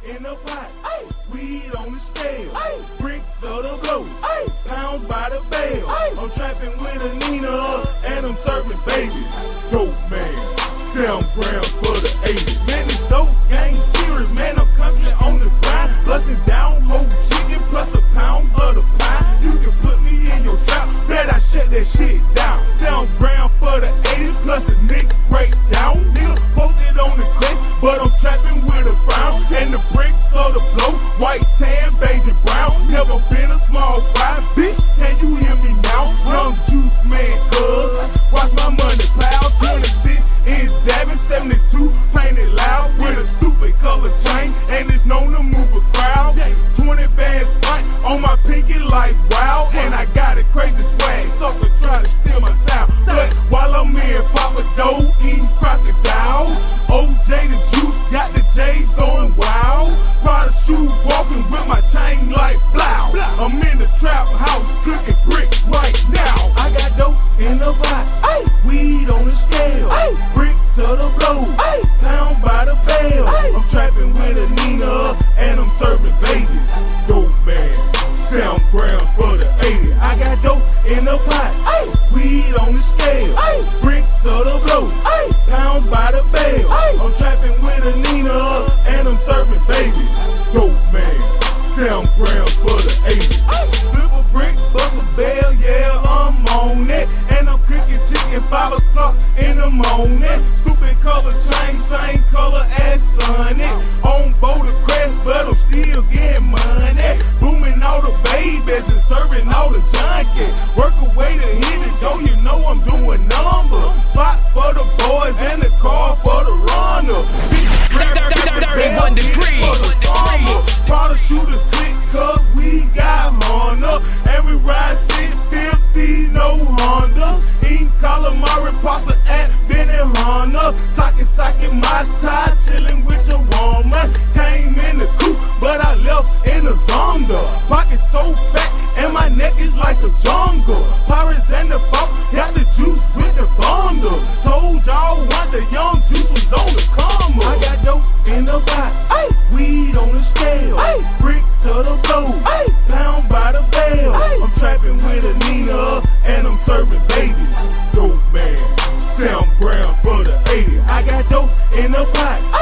in the pot, weed on the scale, bricks of the blow, pounds by the bale. I'm trapping with a Nina and I'm serving babies. Dope man, 7 grams for the 80. Man, this dope game serious, man. I'm constantly on the grind, busting down whole chicken plus the pounds of the pie. You can put me in your trap, bet I shut that shit down. 7 grams for the 80 plus the Knicks break down. Nigga posted on the crest, but I'm trapping with a frown. And the bricks of the blow, white, tan, beige, and brown. Never been a small fry, bitch, can you hear me now? Young juice man, cuz, watch my money pile. 26 is dabbing, 72 painted loud with a stupid color chain, and it's known to move a crowd. 20 bands spike on my pinky like wow, and I got a crazy swag. Sucker try to steal my style, but while I'm in Papa Dough eating crocodile, OJ the juice got the J's going wild. Prada shoe walking with my chain like blow. I'm in the trap house cooking bricks right now. I got dope in the pot, weed on the scale, bricks of the blow, pounds by the bale. I'm trapping with a Nina and I'm serving babies. Dope man, 7 grams for the 80. I got dope in the pot, weed on the scale, bricks of the blow, pounds by the bale. I'm trapping with a Nina and I'm serving babies. Dope man, 7 grams for the 80. Flip a brick, bust a bell, yeah, I'm on it. And I'm cooking chicken 5 o'clock in the morning. Stupid color chain, same color as Sonic. On board the crest, but I'm still getting money. Booming all the babies and serving all the junkies. Work away to hit it, so you know I'm doing numbers. Spot for the boys and the car for the runner. 31 degrees. Prada shooter click, cause we got Honda. And we ride 650, no Honda. Eating calamari pasta at Benihana. Sake my tie, chillin' with your woman. Came in the coupe, but I left in the Zonda. Pocket so fat, and my neck is like a jungle. Pirates and the folk got the juice with the bundle. Told y'all what the young juice was on the come up. I got dope in the pot, weed on the scale, bricks of the blow, pounds by the bale. I'm trapping with a Nina and I'm serving babies. Dope man, 7 grams for the 80. I got dope in the pot,